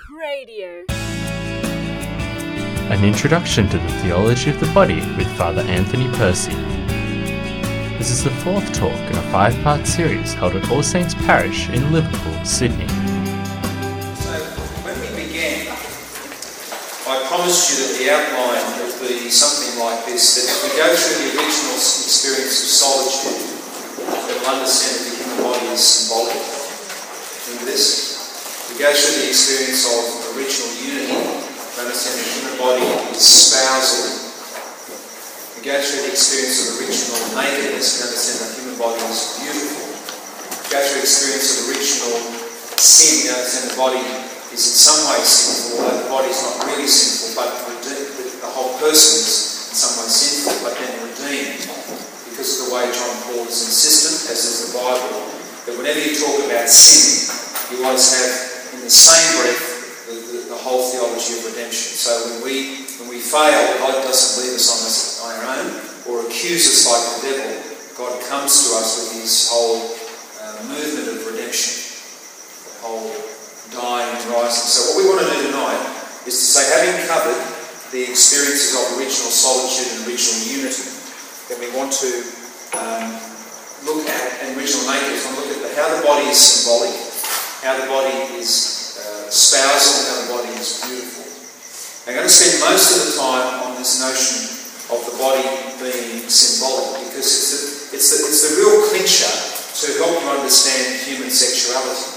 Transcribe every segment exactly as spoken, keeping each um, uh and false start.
Radio. An introduction to the theology of the body with Father Anthony Percy. This is the fourth talk in a five-part series held at All Saints Parish in Liverpool, Sydney. So, when we began, I promised you that the outline would be something like this, that if we go through the original experience of solitude, we'll understand that the human body is symbolic. Remember this? We go through the experience of original unity, we understand the human body is spousal. We go through the experience of original nakedness, we understand the human body is beautiful. We go through the experience of original sin, we understand the body is in some way sinful, although the body is not really sinful, but the whole person is in some way sinful, but then redeemed. Because of the way John Paul is insistent, as is the Bible, that whenever you talk about sin, you always have in the same breath the, the, the whole theology of redemption. So when we when we fail, God doesn't leave us on, us on our own or accuse us like the devil. God comes to us with his whole uh, movement of redemption, the whole dying and rising. So what we want to do tonight is to say, having covered the experiences of original solitude and original unity, then we want to um, look at, and original nakedness, we want to look at the, how the body is symbolic, how the body is uh, spousal, how the body is beautiful. I'm going to spend most of the time on this notion of the body being symbolic, because it's the, it's the, it's the real clincher to help you understand human sexuality.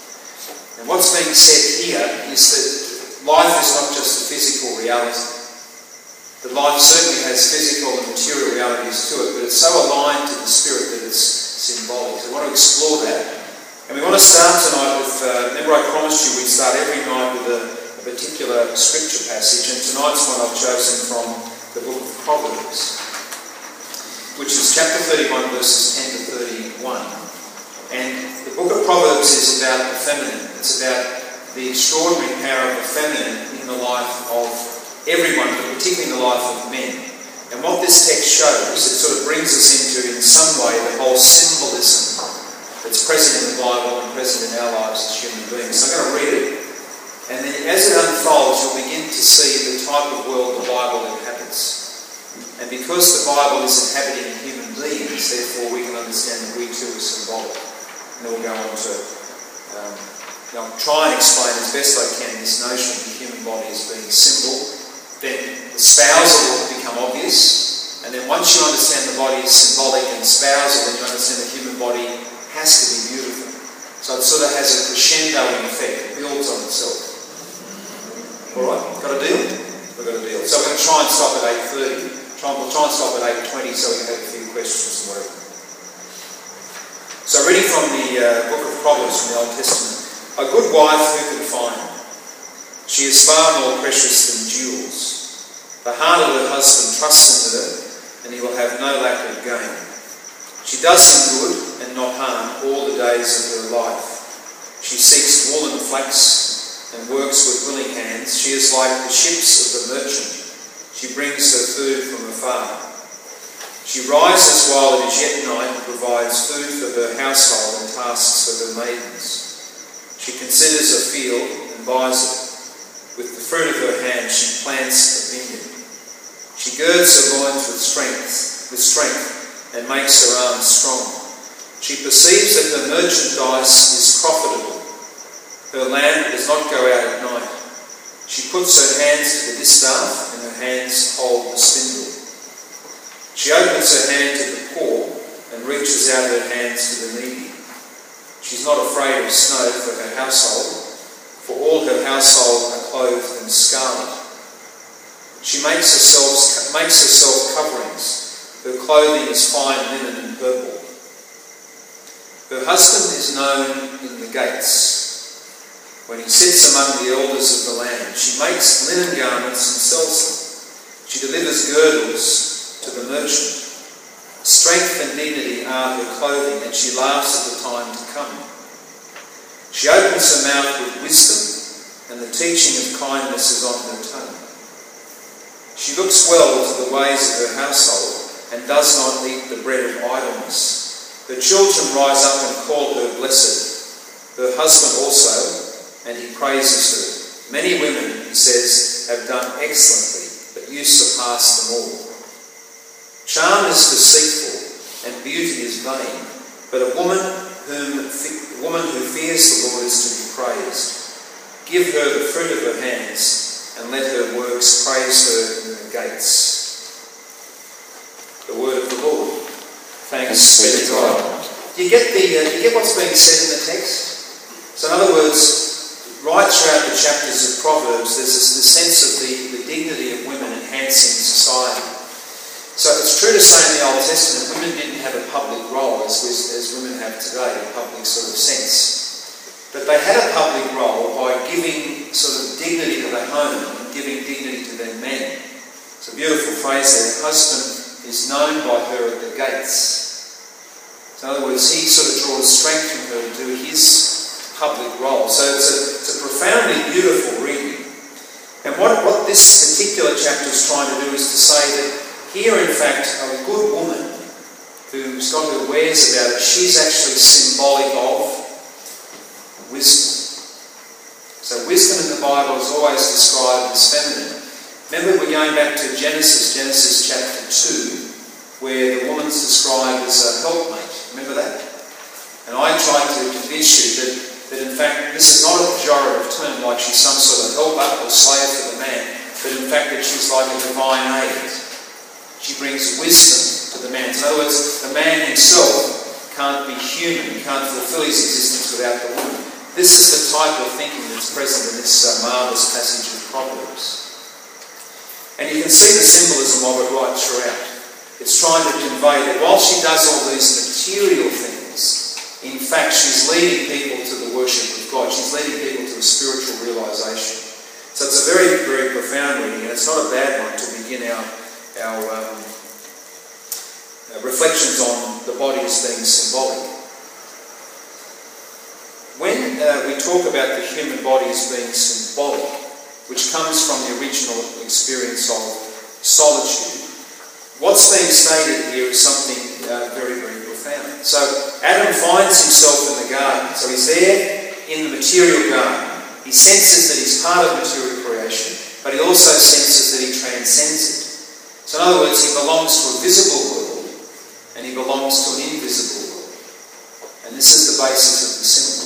And what's being said here is that life is not just a physical reality. That life certainly has physical and material realities to it, but it's so aligned to the spirit that it's symbolic. So we want to explore that. And we want to start tonight with, uh, remember I promised you we'd start every night with a, a particular scripture passage, and tonight's one I've chosen from the book of Proverbs, which is chapter thirty-one, verses ten to thirty-one. And the book of Proverbs is about the feminine. It's about the extraordinary power of the feminine in the life of everyone, but particularly in the life of men. And what this text shows, it sort of brings us into, in some way, the whole symbolism that's present in the Bible and present in our lives as human beings. So I'm going to read it, and then as it unfolds, you'll begin to see the type of world the Bible inhabits. And because the Bible is inhabiting human beings, therefore we can understand that we too are symbolic. And then we'll go on to um, you know, try and explain as best I can this notion of the human body as being symbol. Then the spousal will become obvious, and then once you understand the body is symbolic and spousal, then you understand the human body has to be beautiful. So it sort of has a crescendoing effect. It builds on itself. Alright, got a deal? We've got a deal. So we're going to try and stop at eight thirty. Try, we'll try and stop at eight twenty so we can have a few questions and whatever. So reading from the uh, book of Proverbs from the Old Testament. A good wife who can find? She is far more precious than jewels. The heart of her husband trusts in her, and he will have no lack of gain. She does him good and not harm all the days of her life. She seeks wool and flax and works with willing hands. She is like the ships of the merchant. She brings her food from afar. She rises while it is yet night and provides food for her household and tasks for her maidens. She considers a field and buys it. With the fruit of her hand she plants a vineyard. She girds her loins with strength, with strength and makes her arms strong. She perceives that her merchandise is profitable. Her lamp does not go out at night. She puts her hands to the distaff and her hands hold the spindle. She opens her hand to the poor and reaches out her hands to the needy. She's not afraid of snow for her household, for all her household are clothed in scarlet. She makes herself, makes herself coverings. Her clothing is fine linen and purple. Her husband is known in the gates. When he sits among the elders of the land, she makes linen garments and sells them. She delivers girdles to the merchant. Strength and dignity are her clothing, and she laughs at the time to come. She opens her mouth with wisdom, and the teaching of kindness is on her tongue. She looks well to the ways of her household, and does not eat the bread of idleness. Her children rise up and call her blessed. Her husband also, and he praises her. Many women, he says, have done excellently, but you surpass them all. Charm is deceitful and beauty is vain, but a woman whom a woman who fears the Lord is to be praised. Give her the fruit of her hands, and let her works praise her in the gates. The word of the Lord. Thanks be to God. Do you get the? Uh, do you get what's being said in the text? So, in other words, right throughout the chapters of Proverbs, there's this, this sense of the, the dignity of women enhancing society. So it's true to say in the Old Testament, women didn't have a public role as, as women have today, a public sort of sense. But they had a public role by giving sort of dignity to the home and giving dignity to their men. It's a beautiful phrase there. The husband is known by her at the gates. So in other words, he sort of draws strength from her to do his public role. So it's a, it's a profoundly beautiful reading. And what, what this particular chapter is trying to do is to say that here, in fact, a good woman who's got her wares about it, she's actually symbolic of wisdom. So wisdom in the Bible is always described as feminine. Remember, we're going back to Genesis, Genesis chapter two, where the woman's described as a helpmate. Remember that? And I tried to convince you that, that in fact, this is not a pejorative term, like she's some sort of helper or slave for the man, but in fact that she's like a divine aid. She brings wisdom to the man. In other words, the man himself can't be human, can't fulfill his existence without the woman. This is the type of thinking that's present in this uh, marvellous passage of Proverbs. And you can see the symbolism of it right throughout. It's trying to convey that while she does all these material things, in fact she's leading people to the worship of God. She's leading people to a spiritual realisation. So it's a very, very profound reading, and it's not a bad one to begin our our um, uh, reflections on the body as being symbolic. When uh, we talk about the human body as being symbolic, which comes from the original experience of solitude, what's being stated here is something uh, very, very profound. So Adam finds himself in the garden. So he's there in the material garden. He senses that he's part of material creation, but he also senses that he transcends it. So in other words, he belongs to a visible world and he belongs to an invisible world. And this is the basis of the symbol.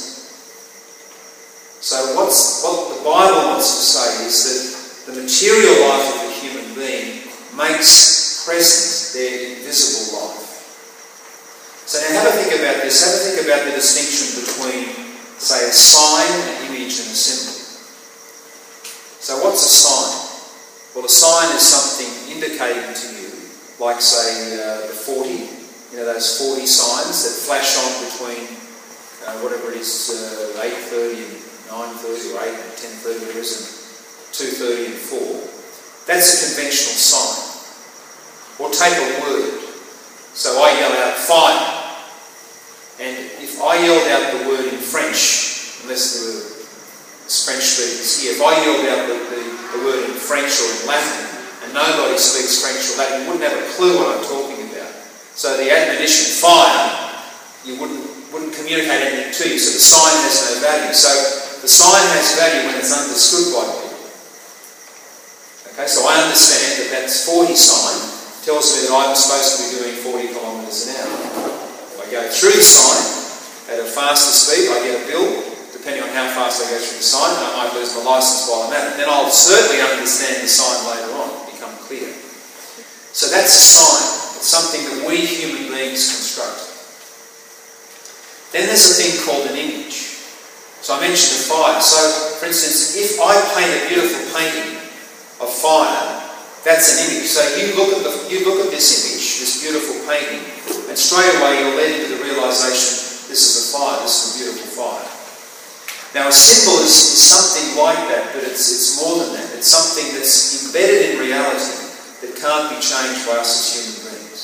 So what's, what the Bible wants to say is that the material life of a human being makes present their invisible life. So now have a think about this. Have a think about the distinction between, say, a sign, an image and a symbol. So what's a sign? Well, a sign is something indicating to you, like, say, uh, the forty, you know, those forty signs that flash on between uh, whatever it is, uh, eight thirty and nine thirty, or eight and ten thirty, whatever it is, and two thirty and four. That's a conventional sign. Or take a word. So I yell out fire. And if I yelled out the word in French, unless there were French speakers here, if I yelled out the, the, the word in French or in Latin, and nobody speaks French or Latin, you wouldn't have a clue what I'm talking about. So the admonition fire, you wouldn't wouldn't communicate anything to you. So the sign has no value. So the sign has value when it's understood by people. Okay, so I understand that that's forty sign tells me that I'm supposed to be doing forty kilometres an hour. If I go through the sign at a faster speed, I get a bill. Depending on how fast I go through the sign, I might lose my licence while I'm at it. Then I'll certainly understand the sign later on, become clear. So that's a sign. It's something that we human beings construct. Then there's a thing called an image. So I mentioned the fire. So, for instance, if I paint a beautiful painting of fire, that's an image. So you look at the, you look at this image, this beautiful painting, and straight away you're led into the realisation, this is a fire, this is a beautiful fire. Now a symbol is, is something like that, but it's, it's more than that. It's something that's embedded in reality that can't be changed by us as human beings.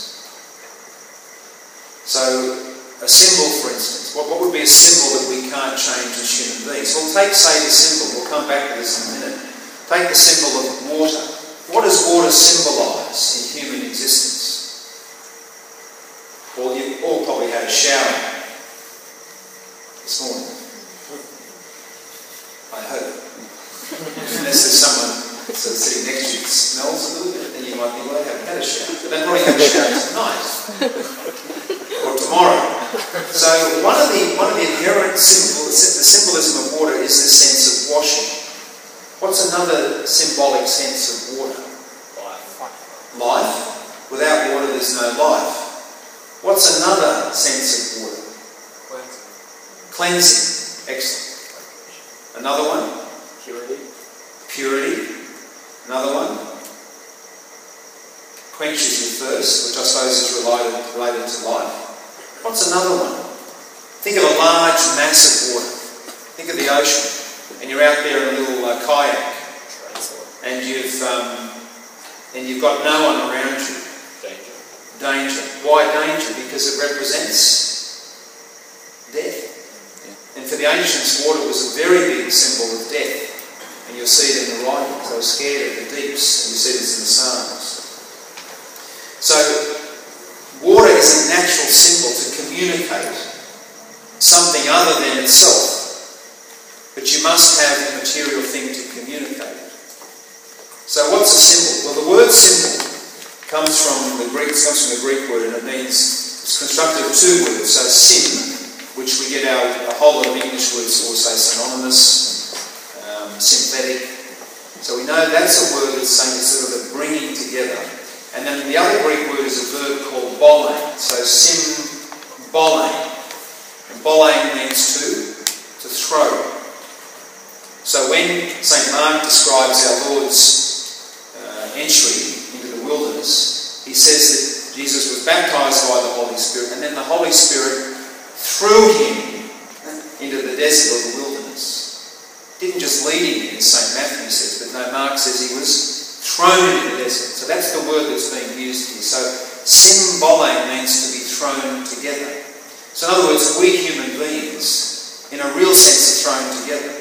So a symbol, for instance, what, what would be a symbol that we can't change as human beings? Well, take, say, the symbol. We'll come back to this in a minute. Take the symbol of water. What does water symbolise in human existence? Well, you've all probably had a shower this morning. I hope. unless there's someone sort of sitting next to you that smells a little bit, then you might think, well, I haven't had a shower. But they probably have a shower tonight or tomorrow. So one of the one of the inherent symbol, the symbolism of water is the sense of washing. What's another symbolic sense of water? Life. Life. Without water, there's no life. What's another sense of water? Cleansing. Cleansing. Excellent. Another one? Purity. Purity. Another one? Quenches your thirst, which I suppose is related, related to life. What's another one? Think of a large mass of water. Think of the ocean. And you're out there in a little uh, kayak. And you've, um, and you've got no one around you. Danger. Danger. Why danger? Because it represents death. Yeah. And for the ancients, water was a very big symbol of death. And you'll see it in the writings. They were scared of the deeps, and you see this in the Psalms. So, water is a natural symbol to communicate something other than itself. But you must have a material thing to communicate it. So what's a symbol? Well, the word symbol comes from the Greek, comes from the Greek word, and it means, it's constructed of two words. So sim, which we get our, a whole lot of English words for, say synonymous, um, synthetic. So we know that's a word that's saying it's sort of a bringing together. And then the other Greek word is a verb called bolein. So symbolein. And bolein means to, to throw. So when Saint Mark describes our Lord's uh, entry into the wilderness, he says that Jesus was baptised by the Holy Spirit, and then the Holy Spirit threw him into the desert or the wilderness. Didn't just lead him, as Saint Matthew says, but no, Mark says he was thrown into the desert. So that's the word that's being used here. So symbolein means to be thrown together. So in other words, we human beings, in a real sense, are thrown together.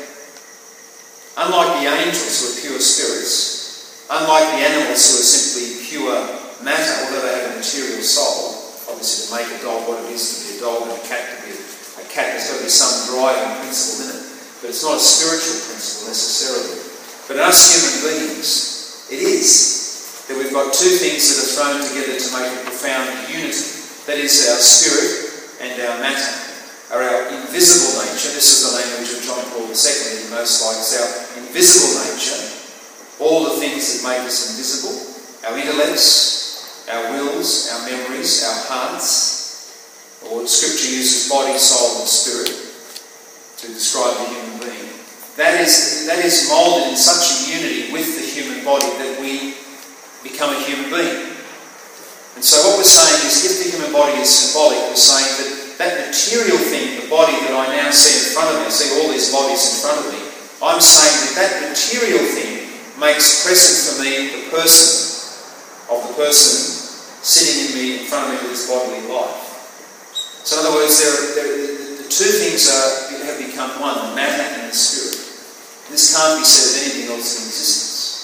Unlike the angels who are pure spirits, unlike the animals who are simply pure matter, although they have a material soul, obviously to make a dog what it is to be a dog and a cat to be a, a cat, there's got to be some driving principle in it. But it's not a spiritual principle necessarily. But in us human beings, it is that we've got two things that are thrown together to make a profound unity. That is our spirit and our matter, are our invisible nature. This is the language of John Paul the Second that he most likes. Our invisible nature, all the things that make us invisible, our intellects, our wills, our memories, our hearts, or Scripture uses body, soul and spirit to describe the human being. That is, that is moulded in such a unity with the human body that we become a human being. And so what we're saying is, if the human body is symbolic, we're saying that that material thing, the body that I now see in front of me, I see all these bodies in front of me, I'm saying that that material thing makes present for me the person of the person sitting in me, in front of me with his bodily life. So in other words, there, there, the, the two things are, have become one, the matter and the spirit. This can't be said of anything else in existence.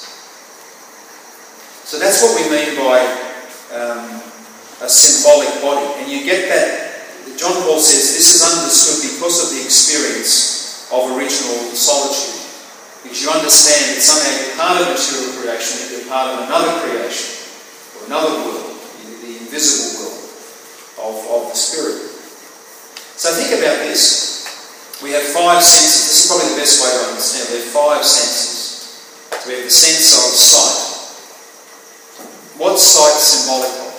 So that's what we mean by um, a symbolic body. And you get that, John Paul says this is understood because of the experience of original solitude. Because you understand that somehow you're part of material creation, that you're part of another creation, or another world, the invisible world of, of the spirit. So think about this. We have five senses. This is probably the best way to understand. We have five senses. So we have the sense of sight. What's sight symbolic of?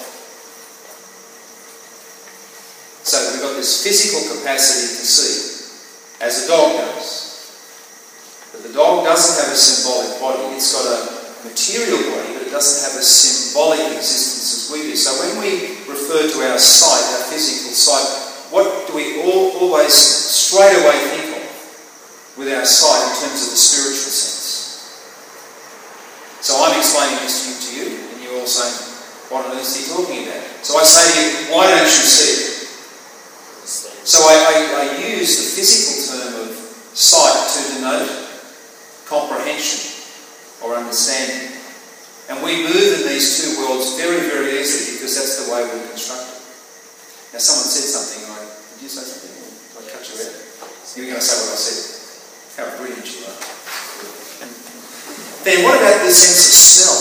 So we've got this physical capacity to see, as a dog does. But the dog doesn't have a symbolic body. It's got a material body, but it doesn't have a symbolic existence as we do. So when we refer to our sight, our physical sight, what do we all, always straight away think of with our sight in terms of the spiritual sense? So I'm explaining this to you, and you're all saying, what on earth is he talking about? So I say to you, why don't you see it? So I, I, I use the physical term of sight to denote comprehension or understanding. And we move in these two worlds very, very easily because that's the way we're constructed. Now someone said something, I, did you say something? Did I cut you out? You were going to say what I said. How brilliant you are. Then what about the sense of smell?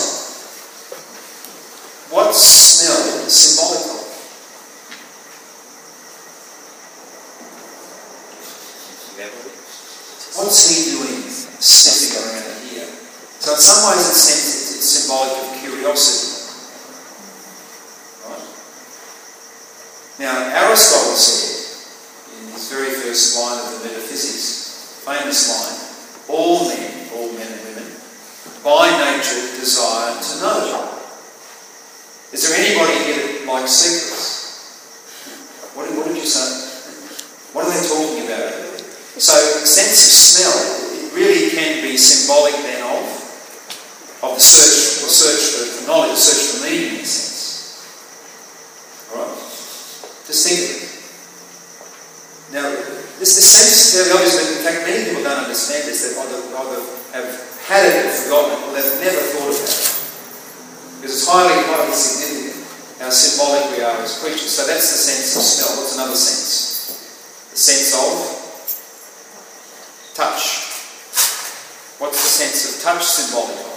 What's smell symbolic of? What's he doing sniffing around here? So in some ways it's, it's symbolic of curiosity. Right? Now Aristotle said, in his very first line of the Metaphysics, famous line, all men, all men and women, by nature desire to know. Is there anybody here that likes secrets? What did, what did you say? What are they talking about? So, sense of smell, it really can be symbolic then of, of the search, the search for knowledge, the search for meaning in a sense. Alright? Just think of it. Now, this, this sense is fairly obvious, but in fact many people don't understand this. They either, either have had it or forgotten it, or they've never thought about it. Because it's highly, highly significant how symbolic we are as creatures. So that's the sense of smell. What's another sense? The sense of touch. What's the sense of touch symbolic of?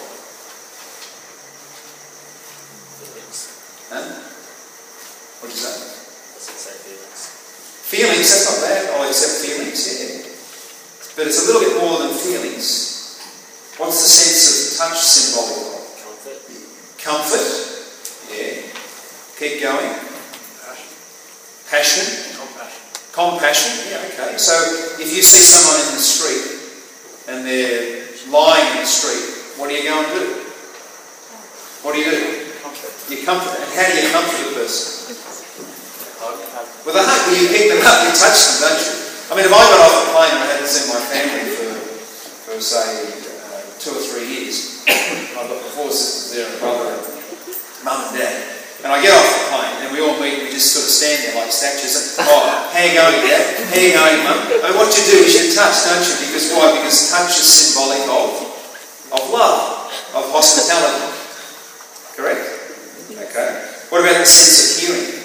Huh? What did you say? Feelings. Feelings, that's not bad. I'll accept feelings, yeah. But it's a little bit more than feelings. What's the sense of touch symbolic of? Comfort. Comfort, yeah. Keep going. Passion. Passion. Compassion. Compassion, yeah, okay. So if you see someone in the street and they're lying in the street, what do you go and do? What do you do? Comfort. You comfort. And how do you comfort a person? Hug. With a hug. Well, you pick them up, you touch them, don't you? I mean, if I got off the plane and I hadn't seen my family for, for say, uh, two or three years, I've got four sisters there and a brother and mum and dad, and I get off the plane and we all meet and we just sort of stand there like statues and, oh, how you going, Dad? How you going, Mum? I mean, what you do is you touch, don't you? Because why? Because touch is symbolic of, of love, of hospitality. Correct? Okay. What about the sense of hearing?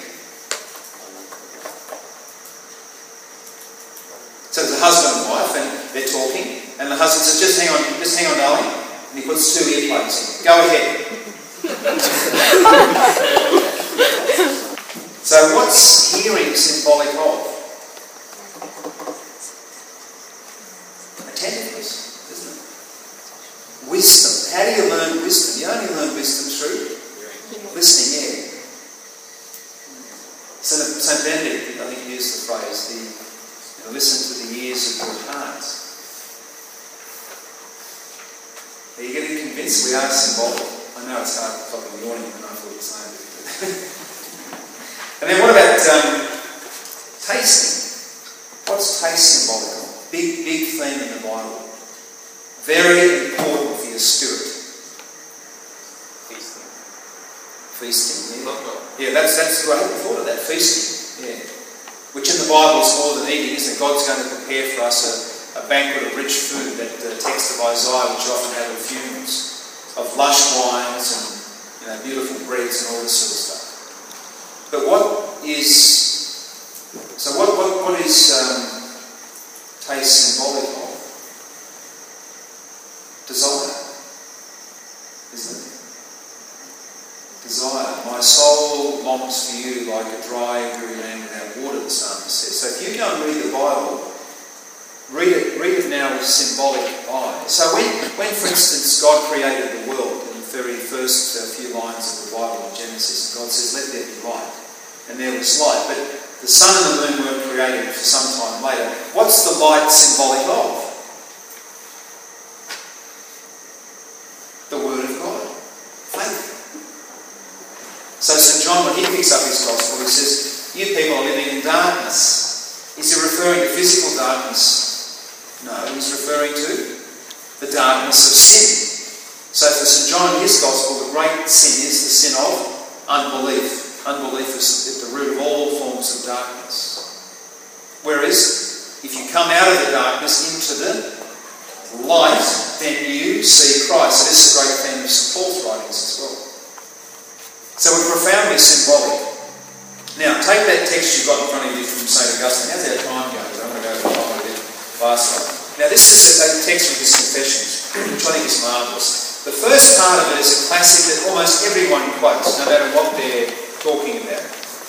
So there's a husband and wife and they're talking and the husband says, just hang on, just hang on, darling. And he puts two earplugs in. Go ahead. So what's hearing symbolic of? Attentiveness, isn't it? Wisdom. How do you learn wisdom? You only learn wisdom through listening, yeah. Saint Benedict, I think, used the phrase, the, you know, listen to the ears of your heart. Are you getting convinced we are symbolic? I know it's hard to in the morning when I thought the same. And then what about um, tasting? What's taste symbolic of? Big, big theme in the Bible. Very important for your spirit. Feasting. Feasting, yeah. Not Yeah, that's, that's good. I hadn't thought of that. Feasting, yeah. Which in the Bible is more than eating, isn't it? God's going to prepare for us a, a banquet of rich food, that uh, text of Isaiah, which you often have at funerals, of lush wines and, you know, beautiful breads and all this sort of stuff. But what is, so what, what, what is um, taste symbolic of? Desire, isn't it? Desire. My soul longs for you like a dry and weary land without water, the psalmist says. So if you go and read the Bible, read it, read it now with symbolic eyes. So when, when, for instance, God created the world in the very first uh, few lines of the Bible in Genesis, God says, let there be light. And there was light. But the sun and the moon weren't created for some time later. What's the light symbolic of? The Word of God. Faith. So Saint John, when he picks up his Gospel, he says, you people are living in darkness. Is he referring to physical darkness? No, he's referring to the darkness of sin. So for Saint John in his Gospel, the great sin is the sin of unbelief. Unbelief is at the root of all forms of darkness. Whereas, if you come out of the darkness into the light, then you see Christ. So this is a great theme of Saint Paul's writings as well. So we're profoundly symbolic. Now, take that text you've got in front of you from Saint Augustine. How's our time going? I'm going to go a bit faster. Now, this is a text from his Confessions, which I think is marvellous. The first part of it is a classic that almost everyone quotes, no matter what they're talking about.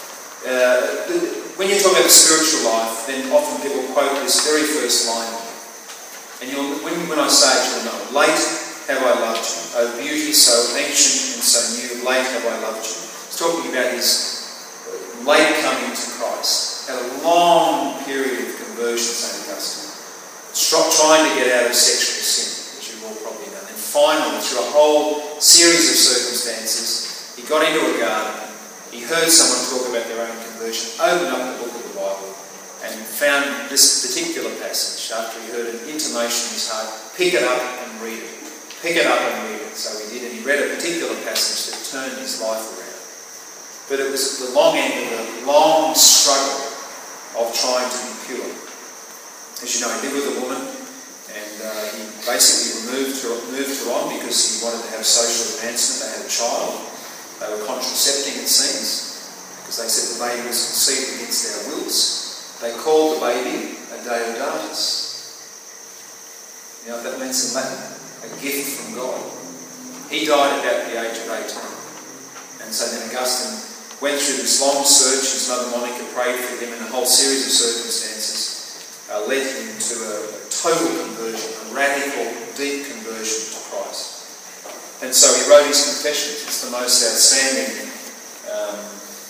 Uh, when you talk about the spiritual life, then often people quote this very first line. And you'll, when, when I say it, you'll know. Late have I loved you, O beauty so ancient and so new, late have I loved you. He's talking about his late coming to Christ. Had a long period of conversion, Saint Augustine. Trying to get out of sexual sin, which you've all probably done. And finally, through a whole series of circumstances, he got into a garden, he heard someone talk about their own conversion, opened up the book of the Bible, and found this particular passage after he heard an intimation in his heart. Pick it up and read it. Pick it up and read it. So he did, and he read a particular passage that turned his life around. But it was at the long end of a long struggle of trying to be pure. As you know, he lived with a woman, and uh, he basically removed her, moved her on because he wanted to have social advancement. They had a child. They were contracepting, it seems, because they said the baby was conceived against their wills. They called the baby a Deodatus. You know what that means in Latin? A gift from God. He died at about the age of eighteen. And so then Augustine went through this long search. His mother Monica prayed for him, and a whole series of circumstances uh, led him to a, a total conversion, a radical, deep conversion to Christ. And so he wrote his Confessions. It's the most outstanding um,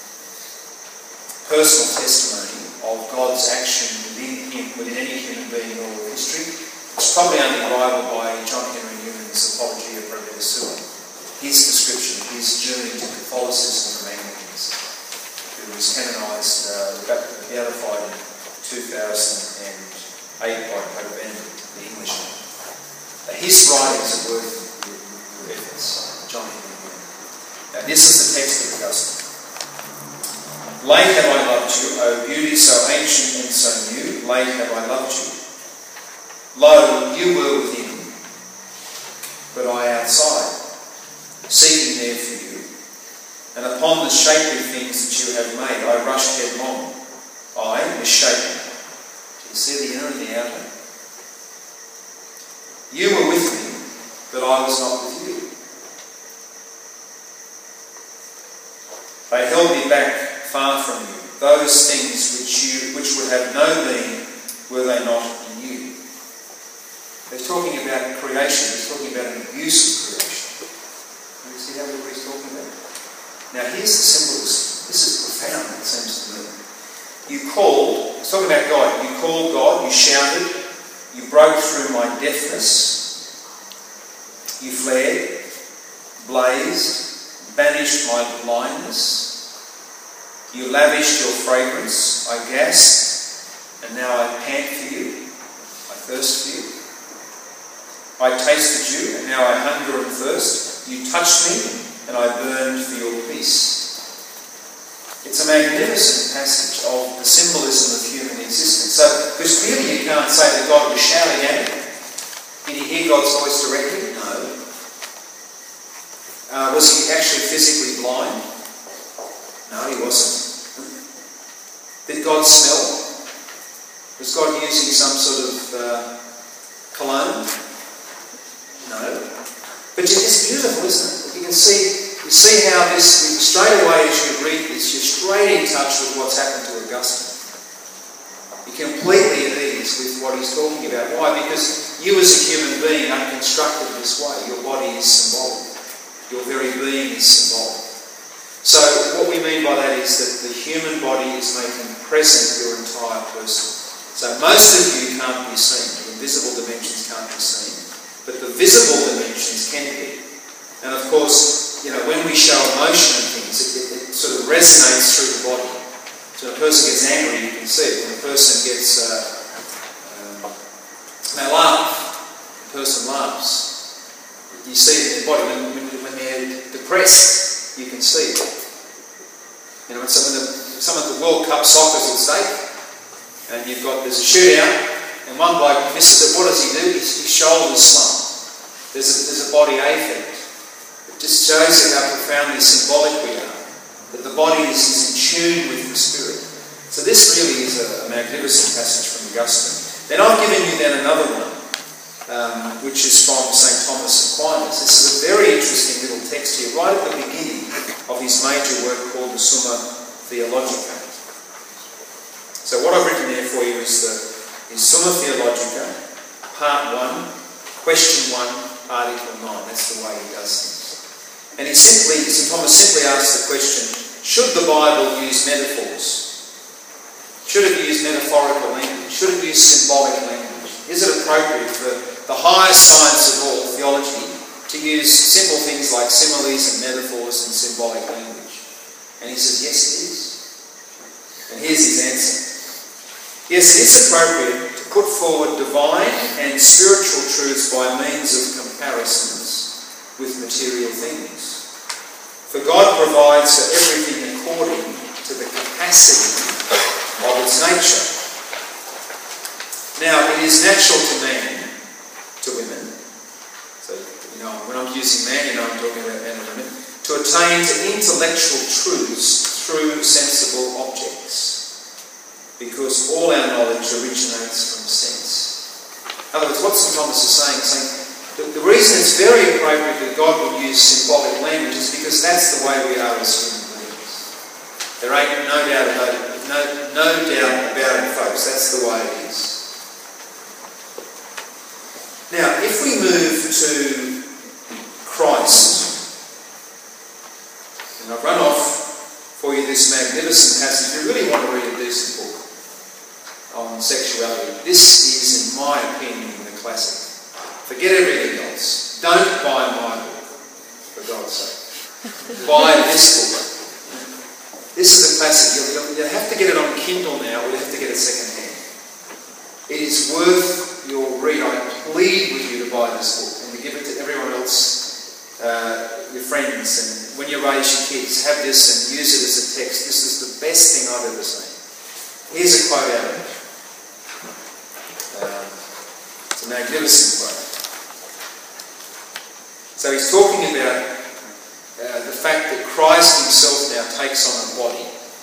personal testimony of God's action within him, within any human being in all of history. It's probably only rivaled by John Henry Newman's Apology of Rebbe Yeshua. His description, his journey to Catholicism from Anglicans, who was canonised, uh, beatified in two thousand eight by Pope Benedict, the Englishman. Uh, his writings are worth your efforts, John Henry Newman. Now this is the text of Augustine. Late have I loved you, O beauty so ancient and so new, late have I loved you. Lo, you were within, but I outside, seeking there for you. And upon the shapely things that you have made, I rushed headlong. I, misshapen. Do you see the inner and the outer? You were with me, but I was not with you. They held me back far from you. Those things which you, which would have no being, were they not in you? They're talking about creation. They're talking about an abuse of creation. You see how everybody's talking about it? Now here's the symbolism. This is profound, it seems to me. You called, it's talking about God. You called God, you shouted, you broke through my deafness, you flared, blazed, banished my blindness, you lavished your fragrance, I gasped, and now I pant for you, I thirst for you. I tasted you, and now I hunger and thirst. You touched me, and I burned for your peace. It's a magnificent passage of the symbolism of human existence. So, because clearly you can't say that God was shouting at him. Did he hear God's voice directly? No. Uh, was he actually physically blind? No, he wasn't. Did God smell? Was God using some sort of uh, cologne? No. But it's beautiful, isn't it? You can see, you see how this, straight away as you read this, you're straight in touch with what's happened to Augustine. You're completely at ease with what he's talking about. Why? Because you as a human being are constructed this way. Your body is symbolic. Your very being is symbolic. So what we mean by that is that the human body is making present your entire person. So most of you can't be seen. The invisible dimensions can't be seen. But the visible dimensions can be. And of course, you know, when we show emotion and things, it, it, it sort of resonates through the body. So when a person gets angry, you can see it. When a person gets, uh, uh, they laugh, the person laughs. You see it in their body. When, when, when they're depressed, you can see it. You know, when some of the, some of the World Cup soccer's at stake, and you've got, there's a shootout, and one bloke misses it, what does he do? His, his shoulders slump. There's a, there's a body affect. It just shows you how profoundly symbolic we are. That the body is, is in tune with the spirit. So this really is a, a magnificent passage from Augustine. Then I've given you then another one. um, which is from Saint Thomas Aquinas. This is a very interesting little text here, right at the beginning of his major work called the Summa Theologica. So what I've written there for you is the is Summa Theologica, part one, question one, article nine. That's the way he does things. And he simply, Saint Thomas simply asks the question, should the Bible use metaphors? Should it use metaphorical language? Should it use symbolic language? Is it appropriate for the highest science of all, theology, to use simple things like similes and metaphors and symbolic language? And he says, yes, it is. And here's his answer. Yes, it is appropriate to put forward divine and spiritual truths by means of comparisons with material things. For God provides for everything according to the capacity of its nature. Now, it is natural to man, to women, so, you know, when I'm using man, you know I'm talking about men and women, to attain to intellectual truths through sensible objects, because all our knowledge originates from sense. In other words, what Saint Thomas is saying, is saying the, the reason it's very appropriate that God would use symbolic language is because that's the way we are as human beings. There ain't no doubt about it. No, no doubt about it, folks. That's the way it is. Now, if we move to Christ, and I've run off for you this magnificent passage. If you really want to read a decent book on sexuality, this is, in my opinion, the classic. Forget everything else. Don't buy my book, for God's sake. Buy this book. This is a classic. You'll, you'll have to get it on Kindle now, or you'll have to get it second hand. It is worth your read. I plead with you to buy this book and to give it to everyone else, uh, your friends, and when you raise your kids, have this and use it as a text. This is the best thing I've ever seen. Here's a quote out of it. Um, it's a magnificent quote. So he's talking about uh, the fact that Christ himself now takes on a body.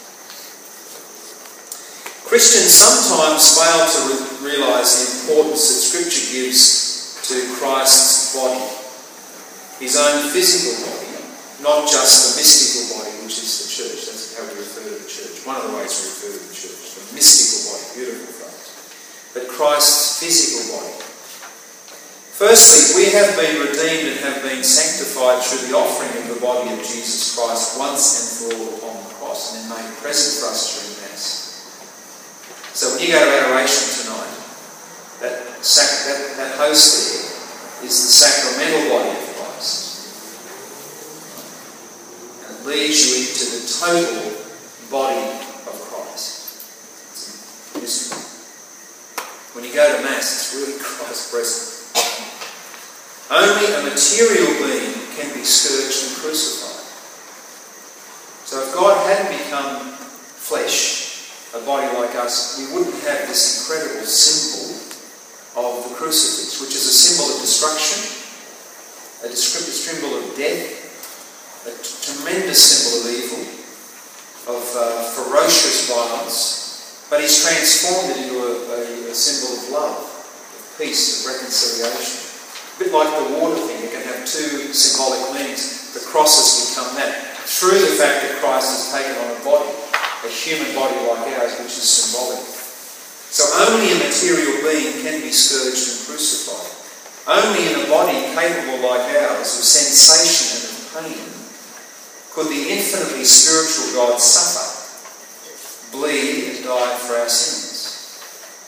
Christians sometimes fail to re- realise the importance that Scripture gives to Christ's body, his own physical body, not just the mystical body, which is the church. That's how we refer to the church. One of the ways we refer to the church, the mystical body, beautiful phrase. But Christ's physical body. Firstly, we have been redeemed and have been sanctified through the offering of the body of Jesus Christ once and for all upon the cross, and then made present for us during Mass. So when you go to adoration tonight, that, sac- that, that host there is the sacramental body of Christ. And it leads you into the total body of Christ. It's, when you go to Mass, it's really Christ present. Only a material being can be scourged and crucified. So if God hadn't become flesh, a body like us, we wouldn't have this incredible symbol of the crucifix, which is a symbol of destruction, a descriptive symbol of death, a t- tremendous symbol of evil, of uh, ferocious violence, but he's transformed it into a, a, a symbol of love, of peace, of reconciliation. A bit like the water thing, it can have two symbolic meanings. The cross has become that through the fact that Christ has taken on a body, a human body like ours, which is symbolic. So only a material being can be scourged and crucified. Only in a body capable like ours of sensation and of pain could the infinitely spiritual God suffer, bleed and die for our sins.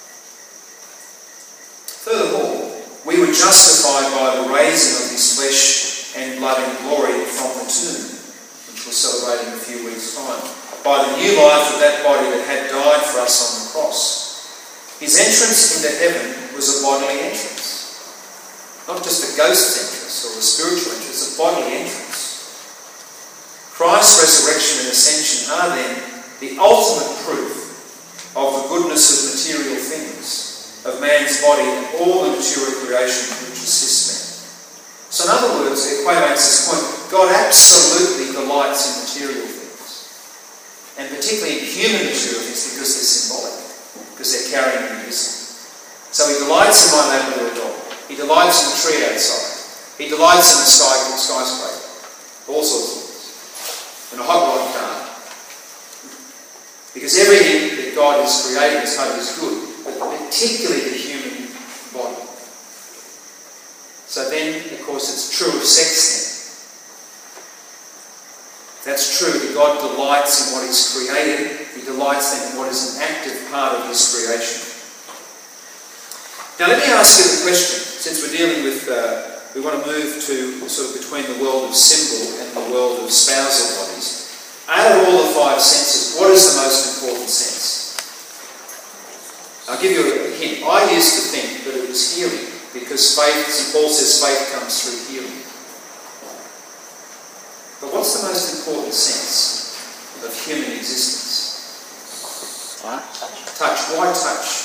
Furthermore, we were justified by the raising of his flesh and blood in glory from the tomb, which we'll celebrate in a few weeks' time, by the new life of that body that had died for us on the cross. His entrance into heaven was a bodily entrance. Not just a ghost entrance or a spiritual entrance, a bodily entrance. Christ's resurrection and ascension are then the ultimate proof of the goodness of material things, of man's body and all the material creation which assists man. So in other words, Equator makes this point, God absolutely delights in material things, and particularly in human material things because they're symbolic, because they're carrying the invisible. So he delights in my neighbour or dog. He delights in the tree outside. He delights in the sky, skyscraper. All sorts of things. And a hot rod car. Because everything that God has created as hope is good, but particularly the human body. So then, of course, it's true of sex then. That's true that God delights in what He's created. He delights then in what is an active part of His creation. Now let me ask you the question, since we're dealing with, uh, we want to move to sort of between the world of symbol and the world of spousal bodies. Out of all the five senses, what is the most important sense? I'll give you a hint. I used to think that it was hearing, because faith, Saint Paul says faith comes through hearing. But what's the most important sense of human existence? What? Touch. Why touch?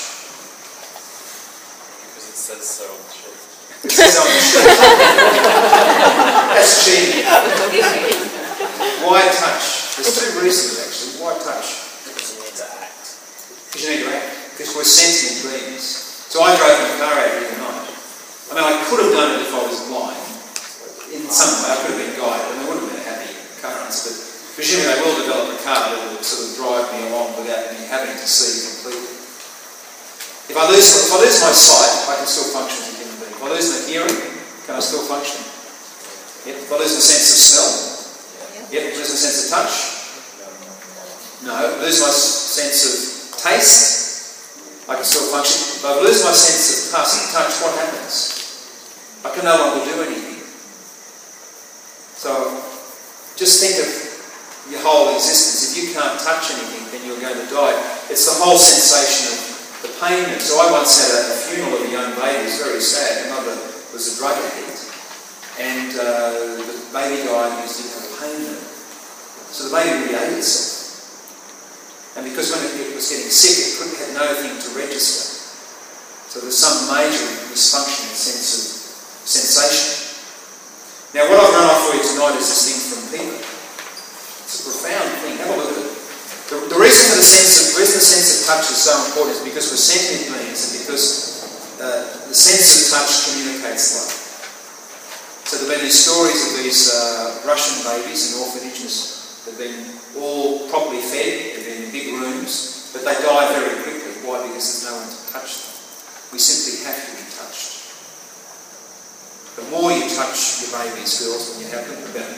Because it says so on the shirt. It says on the shirt. That's cheating. Why touch? There's two reasons actually. Why touch? Because you need to act. Because you need to act. Because we're sentient beings. So I drove my car out here tonight. I mean, I could have done it if I was blind. In some way, I could have been guided, and there would have been a happy occurrence, but presumably they will develop a car that will sort of drive me along without me having to see completely. If I lose, if I lose my sight, I can still function as a human being. If I lose my hearing, can I still function? Yep. If I lose my sense of smell? Yep. Lose my sense of touch? No. Lose my sense of taste? I can still function. If I lose my sense of touch, what happens? I can no longer do anything. So, just think of your whole existence. If you can't touch anything, then you're going to die. It's the whole sensation of the pain. So I once had a, a funeral of a young baby. It was very sad. The mother was a drug addict. And uh, the baby died because it didn't have a pain in it. So the baby really ate itself. And because when it was getting sick, it couldn't have nothing to register. So there's some major dysfunction in the sense of sensation. Now what I've run off for you tonight is this thing from Peter. It's a profound thing. Have a look at it. The, the reason for the sense of the reason the sense of touch is so important is because we're sentient beings and because uh, the sense of touch communicates love. So there have been these stories of these uh, Russian babies in orphanages. They've been all properly fed, they've been in big rooms, but they die very quickly. Why? Because there's no one to touch them. We simply have to be touched. The more you touch your babies, girls, when you have them, the better.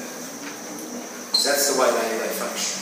So that's the way they, they function.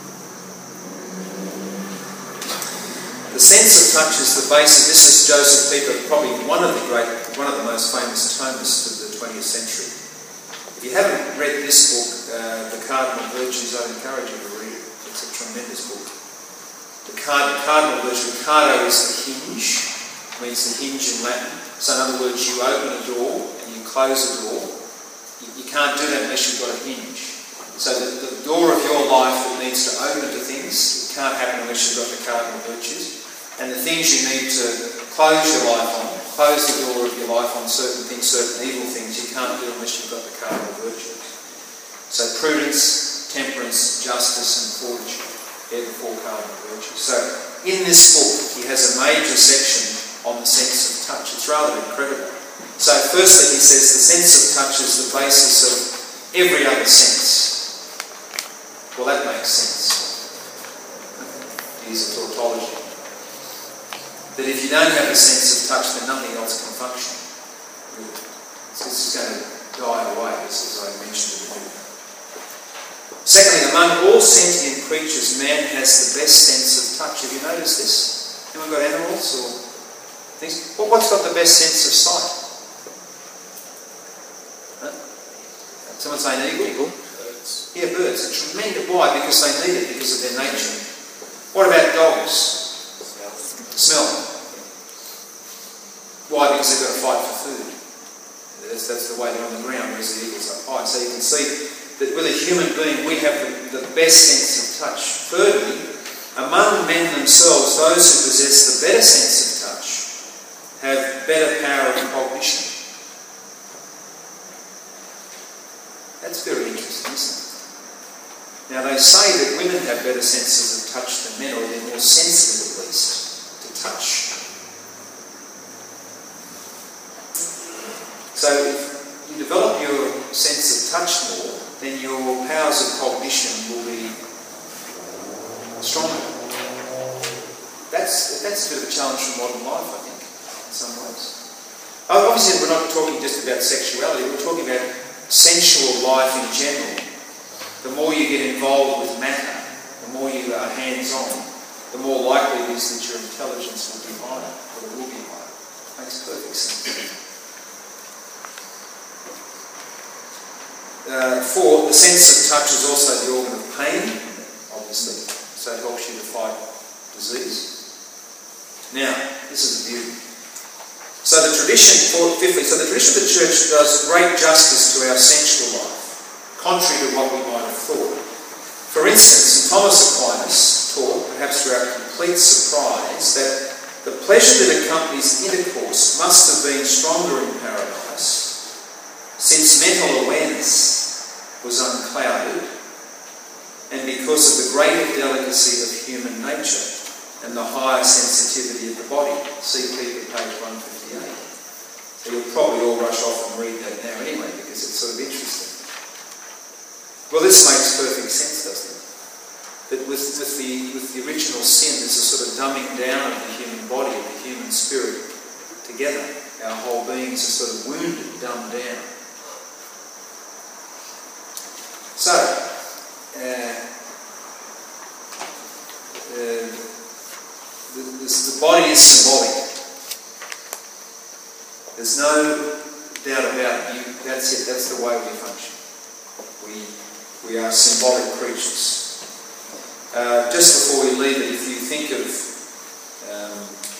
The sense of touch is the basis. This is Joseph Pieper, probably one of the great, one of the most famous Thomists of the twentieth century. If you haven't read this book, uh, The Cardinal Virtues, I encourage you to read it. It's a tremendous book. The card, Cardinal Virtue, cardo is the hinge, means the hinge in Latin. So in other words, you open a door and you close a door. You, you can't do that unless you've got a hinge. So the, the door of your life that needs to open to things, it can't happen unless you've got the cardinal virtues. And the things you need to close your life on, close the door of your life on certain things, certain evil things, you can't do unless you've got the cardinal virtues. So prudence, temperance, justice and fortitude. They're the four cardinal virtues. So in this book, he has a major section on the sense of touch. It's rather incredible. So firstly, he says the sense of touch is the basis of every other sense. Well, that makes sense. He's a tautology. That if you don't have a sense of touch, then nothing else can function. This is going to die away, as I mentioned before. Secondly, among all sentient creatures, man has the best sense of touch. Have you noticed this? Anyone got animals or things? Well, what's got the best sense of sight? Huh? Someone say an eagle? Eagle? Birds. Yeah, birds. A tremendous. Why? Because they need it, because of their nature. What about dogs? Smell. Smell. Why? Because they've got to fight for food. That's, that's the way they're on the ground, whereas the eagles are high. So you can see that with a human being, we have the, the best sense of touch. Thirdly, among men themselves, those who possess the better sense of touch have better power of cognition. That's very interesting, isn't it? Now they say that women have better senses of touch than men, or they're more sensitive at least to touch. cognition will be stronger. That's, that's a bit of a challenge for modern life, I think, in some ways. Obviously, we're not talking just about sexuality, we're talking about sensual life in general. The more you get involved with matter, the more you are hands-on, the more likely it is that your intelligence will be higher, or it will be higher. Makes perfect sense. Uh, four, the sense of touch is also the organ of pain, obviously, so it helps you to fight disease. Now, this is the beauty. So the tradition, fifthly, so the tradition of the Church does great justice to our sensual life, contrary to what we might have thought. For instance, St Thomas Aquinas taught, perhaps to our complete surprise, that the pleasure that accompanies intercourse must have been stronger in paradise, since mental awareness was unclouded, and because of the greater delicacy of human nature and the higher sensitivity of the body. See Peter, page one fifty-eight. So you'll probably all rush off and read that now anyway, because it's sort of interesting. Well, this makes perfect sense, doesn't it? That with, with, the, with the original sin, there's a sort of dumbing down of the human body and the human spirit together. Our whole beings are sort of wounded, dumbed down. So, uh, uh, the, the, the body is symbolic. There's no doubt about it. You, that's it. That's the way we function. We we are symbolic creatures. Uh, just before we leave it, if you think of um,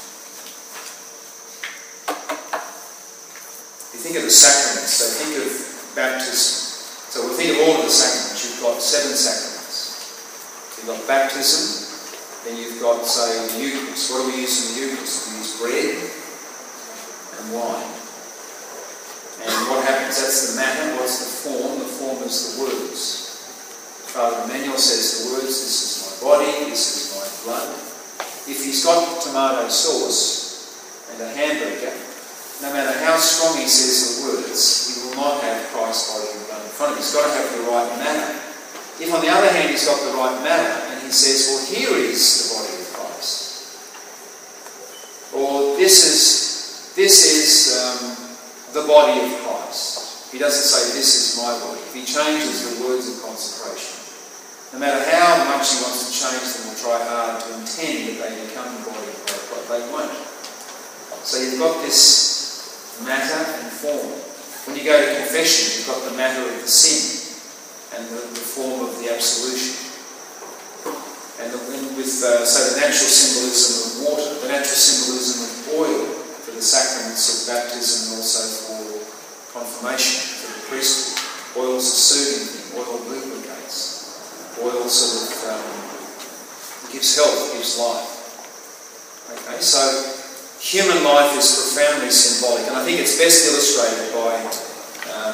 you think of the sacraments, so think of baptism. So we think of all of the sacraments. You've got seven sacraments. You've got baptism, then you've got, say, the Eucharist. What do we use in the Eucharist? We use bread and wine. And what happens? That's the matter. What's the form? The form is the words. Father Emmanuel says the words, this is my body, this is my blood. If he's got tomato sauce and a hamburger, no matter how strong he says the words, he will not have Christ's body and blood in front of him. He's got to have the right matter. If on the other hand he's got the right matter and he says, well, here is the body of Christ, or this is this is um, the body of Christ. He doesn't say this is my body. If he changes the words of consecration, no matter how much he wants to change them or try hard to intend that they become the body of Christ, they won't. So you've got this matter and form. When you go to confession, you've got the matter of the sin and the, the form of the absolution. And the, with uh, so the natural symbolism of water, the natural symbolism of oil for the sacraments of baptism and also for confirmation for the priesthood. Oil's a soothing thing. Oil lubricates. Oil sort of um, gives health, gives life. Okay, so human life is profoundly symbolic, and I think it's best illustrated by um,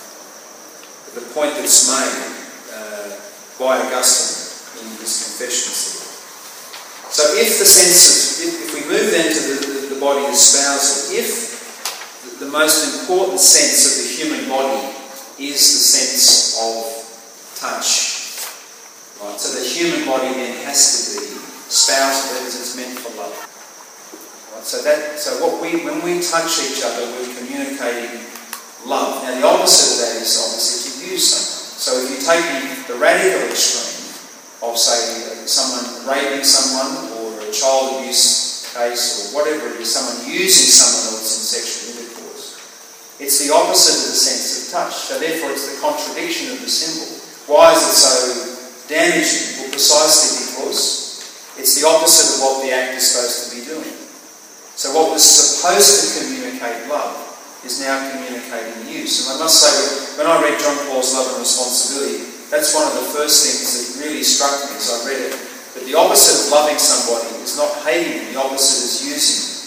the point that's made uh, by Augustine in his Confessions. So if the sense of, if, if we move then to the, the, the body espousal, if the, the most important sense of the human body is the sense of touch, right? So the human body then has to be spousal, that is, it's meant for love. Right? So that, so what we, when we touch each other, we're communicating love. Now the opposite of that is obviously to abuse someone. So if you take the, the radical extreme of, say, someone raping someone or a child abuse case or whatever it is, someone using someone else in sexual intercourse, it's the opposite of the sense of touch. So therefore it's the contradiction of the symbol. Why is it so damaging? Well, precisely because it's the opposite of what the act is supposed to be doing. So what was supposed to communicate love is now communicating use. And I must say that when I read John Paul's Love and Responsibility, that's one of the first things that really struck me as I read it. That the opposite of loving somebody is not hating them, the opposite is using them.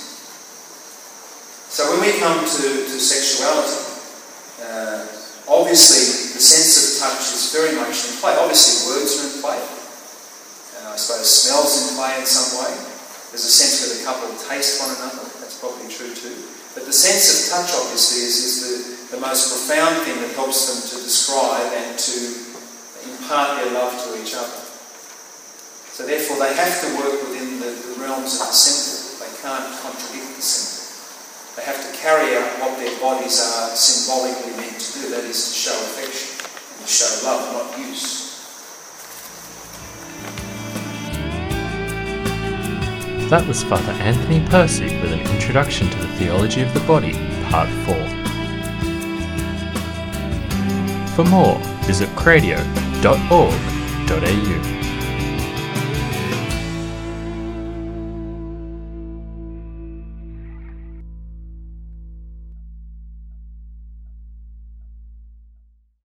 So when we come to, to sexuality, uh, obviously the sense of touch is very much in play. Obviously words are in play. And I suppose smells in play in some way. There's a sense where the couple taste one another. That's probably true too. But the sense of touch obviously is, is the, the most profound thing that helps them to describe and to impart their love to each other. So therefore they have to work within the, the realms of the symbol. They can't contradict the symbol. They have to carry out what their bodies are symbolically meant to do, that is to show affection and to show love, not use. That was Father Anthony Percy with an introduction to the theology of the body, part four. For more, visit cradio dot org dot a u.